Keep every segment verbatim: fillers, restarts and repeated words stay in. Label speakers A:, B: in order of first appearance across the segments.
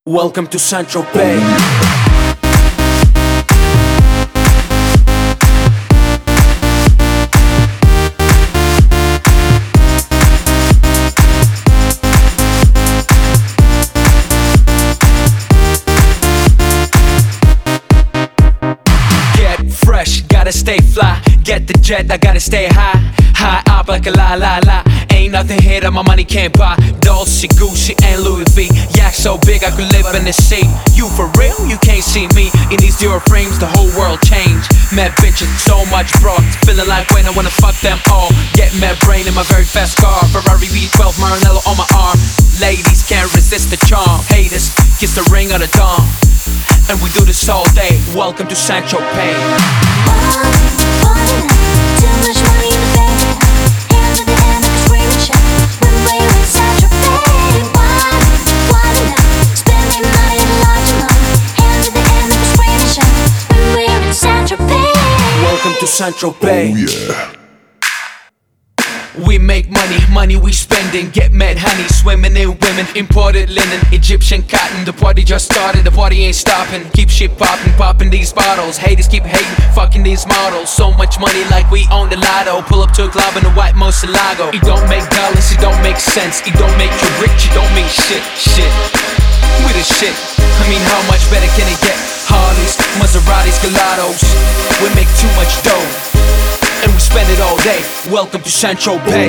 A: Welcome to Saint-Tropez. Get fresh, gotta stay fly. Get the jet, I gotta stay high. High up like a la la la. Ain't nothing here that my money can't buy. Dolce, Gucci, and Louis V. Yak so big I could live in the sea. You for real? You can't see me. In these zero frames, the whole world changed. Mad bitches, so much broad. Feeling like when I wanna fuck them all. Get mad brain in my very fast car. Ferrari V twelve, Maranello on my arm. Ladies can't resist the charm. Haters, kiss the ring of the dawn. And we do this all day. Welcome to Saint-Tropez.
B: Too much money in the bank. Hands at the end, like a screaming shout. When we're in Saint-Tropez. Why, why not? Spending money in a large amount. Hands at the end, like a screaming shout. When we're in Saint-Tropez.
A: Welcome to Saint-Tropez.
C: Oh yeah.
A: We make money, money we spending. Get mad honey, swimming in women. Imported linen, Egyptian cotton. The party just started, the party ain't stopping. Keep shit popping, popping these bottles. Haters keep hating, fucking these models. So much money like we own the lotto. Pull up to a club in a white Murcielago. It don't make dollars, it don't make sense. It don't make you rich, it don't mean shit, shit. We the shit, I mean how much better can it get? Harleys, Maseratis, Gelatos. We make too much dough and we spend it all day. Welcome to Saint-Tropez.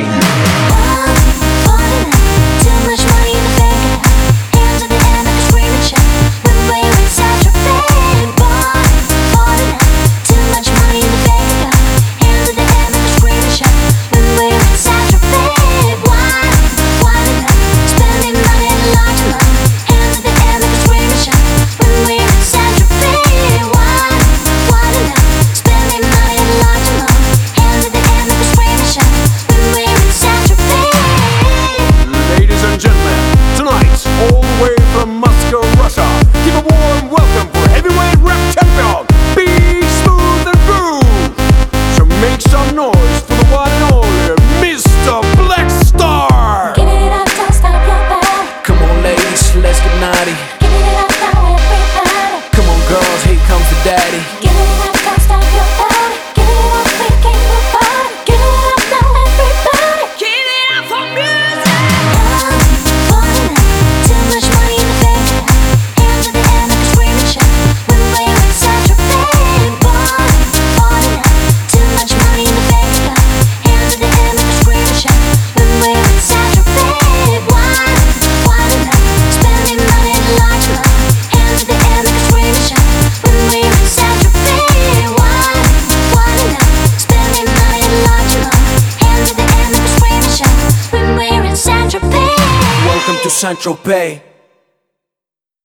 B: Too much money in the bank. Hands at the end, like a screaming shout. When we're in Saint-Tropez. Too much money in the bank. Hands at the end, like a screaming shout. When we're in Saint-Tropez. Why, why not? Spending money in a large amount. Hands at the end, like a screaming shout. When we're in Saint-Tropez. Why, why not? Spending money in a large amount.
D: Ladies and gentlemen, tonight, all the way from Moscow, Russia, give a warm welcome for heavyweight rap champion, Be Smooth and Groove. So make some noise for the one and only Mister Blackstar.
B: Give it up, don't stop your body.
A: Come on ladies, let's get naughty.
B: Give it up now, everybody.
A: Come on girls, here comes the daddy.
B: Give it up, don't stop your body. Give it up, we can't nobody. Give it up now, everybody. Give it up for music. Too much money in the bank. Hands at the end, like a screaming shout. When we're in Saint-Tropez. Too much money in the bank. Hands at the end, like a screaming shout. When we're in Saint-Tropez. Why, why not? Spending money in a large amount. Hands at the end, like a screaming shout. When we're in Saint-Tropez. Why, why not? Spending money in a large amount. Hands at the end, like a screaming shout. When we're in Saint-Tropez.
A: Welcome to Saint-Tropez.